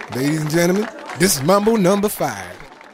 Ladies and gentlemen, this is Mambo number 5.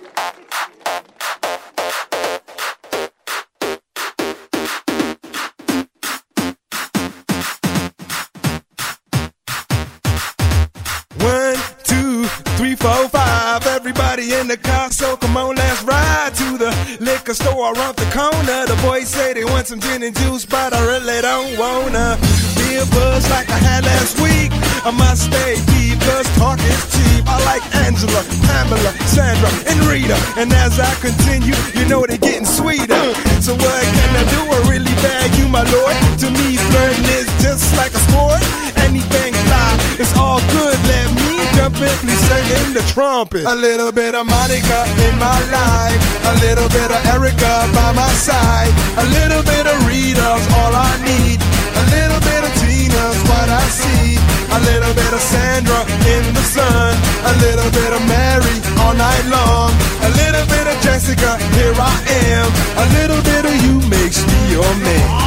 One, two, three, four, five. Everybody in the car, so come on, let's ride to the liquor store around the corner. The boys say they want some gin and juice, but I really don't wanna be a buzz like I had last week. I must stay deep, cause talk is cheap. I like Angela, Pamela, Sandra, and Rita. And as I continue, you know they're getting sweeter. So what can I do? I really bag you, my lord. To me, flirting is just like a sport. Anything fly, it's all good. Let me jump in, please sing the trumpet. A little bit of Monica in my life, a little bit of Erica by my side, a little bit of Rita's all I need, a little bit of Tina's what I see, a little bit of Sandra in the sun, a little bit of Mary all night long, a little bit of Jessica, here I am, a little bit of you makes me your man.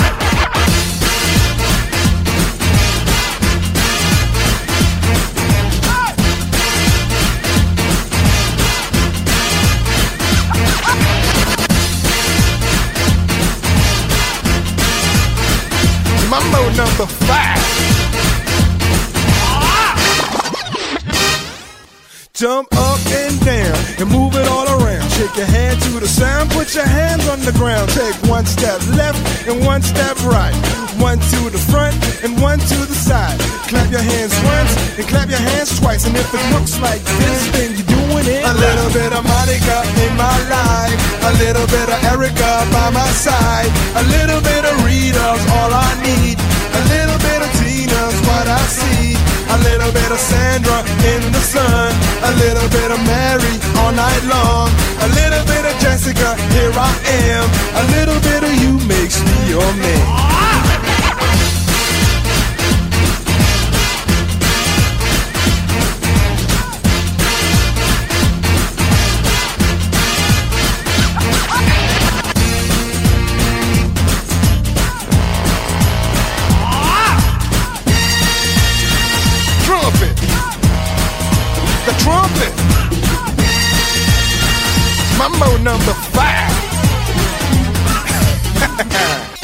Mambo number 5. Jump up and down and move it all around. Shake your hand to the sound, put your hands on the ground. Take one step left and one step right. One to the front and one to the side. Clap your hands once and clap your hands twice. And if it looks like this, then you're doing it. A little bit of Monica in my life, a little bit of Erica by my side, a little bit of Rita's all I need, a little bit of Tina's what I see, a little bit of Sandra in the sun, a little bit of Mary all night long, a little bit of Jessica, here I am, a little bit of you makes me your man. The trumpet. Mambo number 5.